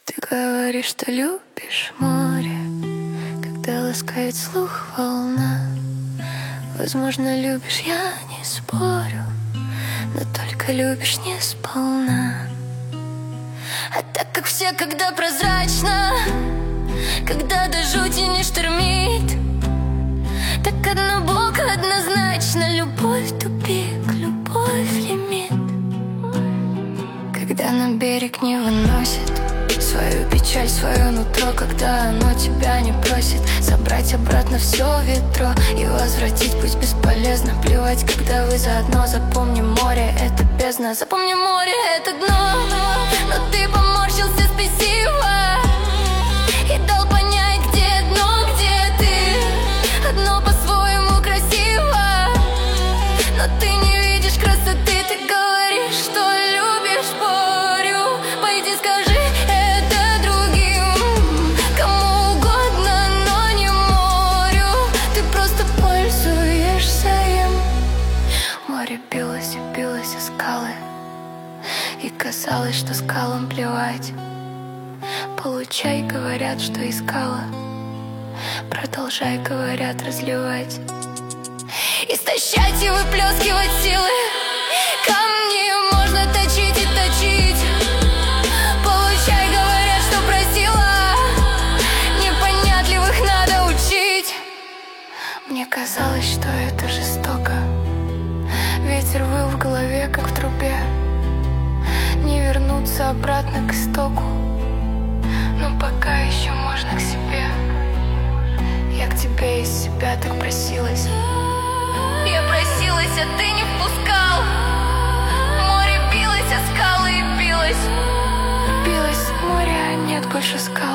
Ты говоришь, что любишь море, когда ласкает слух волна. Возможно, любишь, я не спорю, но только любишь не сполна. А так как все, когда прозрачно, когда до жути не штормит, так однобоко, однозначно. Любовь тупик, любовь лимит. Когда на берег не выносит свою печаль, свое нутро, когда оно тебя не просит забрать обратно все ведро и возвратить, пусть бесполезно. Плевать, когда вы заодно. Запомни, море — это бездна. Запомни, море — это дно. Но ты поморщился спесиво и дал понять, где дно, где ты. Одно по-своему красиво, но ты не видишь красоты. Ты говоришь, что любишь, спорю. Пойди скажи это другим, кому угодно, но не морю. Ты просто пользуешься им. Море билось и билось о скалы, и казалось, что скалам плевать. Получай, говорят, что искала, продолжай, говорят, разливать. Истощать и выплескивать силы. Камни можно точить и точить. Получай, говорят, что просила. Непонятливых надо учить. Мне казалось, что это жестоко. Ветер выл в голове, как в трубе. Не вернуться обратно к истоку, но пока еще можно к себе. Я к тебе из себя так просилась. Я просилась, а ты не впускал. Море билось, а скалы и билось. Билось море, а нет больше скал.